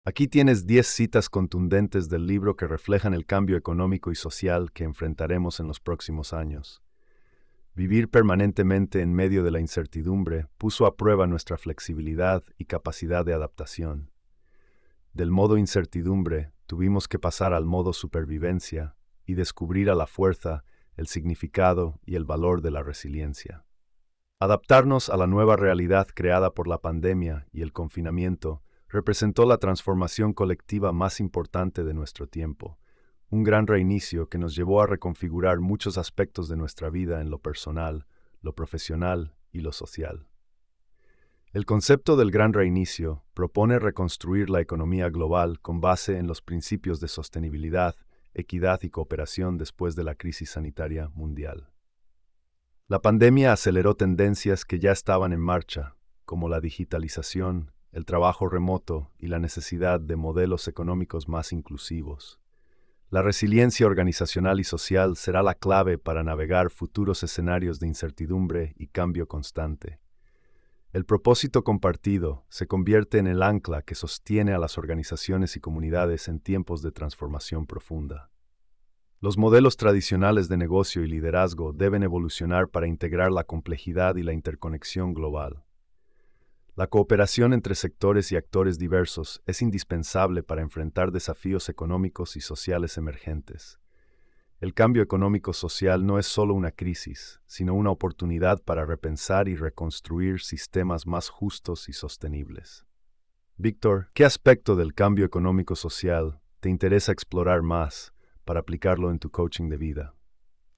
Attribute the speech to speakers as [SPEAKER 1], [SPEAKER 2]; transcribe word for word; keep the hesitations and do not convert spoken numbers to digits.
[SPEAKER 1] Aquí tienes diez citas contundentes del libro que reflejan el cambio económico y social que enfrentaremos en los próximos años. Vivir permanentemente en medio de la incertidumbre puso a prueba nuestra flexibilidad y capacidad de adaptación. Del modo incertidumbre, tuvimos que pasar al modo supervivencia y descubrir a la fuerza el significado y el valor de la resiliencia. Adaptarnos a la nueva realidad creada por la pandemia y el confinamiento representó la transformación colectiva más importante de nuestro tiempo, un gran reinicio que nos llevó a reconfigurar muchos aspectos de nuestra vida en lo personal, lo profesional y lo social. El concepto del gran reinicio propone reconstruir la economía global con base en los principios de sostenibilidad, equidad y cooperación después de la crisis sanitaria mundial. La pandemia aceleró tendencias que ya estaban en marcha, como la digitalización, el trabajo remoto y la necesidad de modelos económicos más inclusivos. La resiliencia organizacional y social será la clave para navegar futuros escenarios de incertidumbre y cambio constante. El propósito compartido se convierte en el ancla que sostiene a las organizaciones y comunidades en tiempos de transformación profunda. Los modelos tradicionales de negocio y liderazgo deben evolucionar para integrar la complejidad y la interconexión global. La cooperación entre sectores y actores diversos es indispensable para enfrentar desafíos económicos y sociales emergentes. El cambio económico-social no es solo una crisis, sino una oportunidad para repensar y reconstruir sistemas más justos y sostenibles. Víctor, ¿qué aspecto del cambio económico-social te interesa explorar más para aplicarlo en tu coaching de vida?